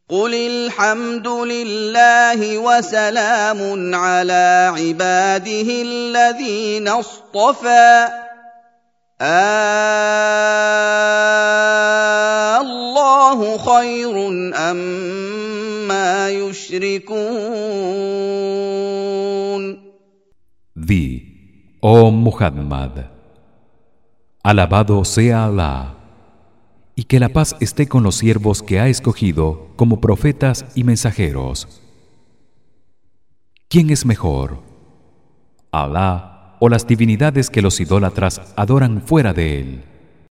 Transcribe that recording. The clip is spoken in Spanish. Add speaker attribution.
Speaker 1: قل الحمد لله وسلام على عباده الذين اصطفى الله خير أما يشركون.
Speaker 2: Di, oh Muhammad, alabado sea Alá, y que la paz esté con los siervos que ha escogido como profetas y mensajeros. ¿Quién es mejor, Alá o las divinidades que los idólatras adoran fuera de él?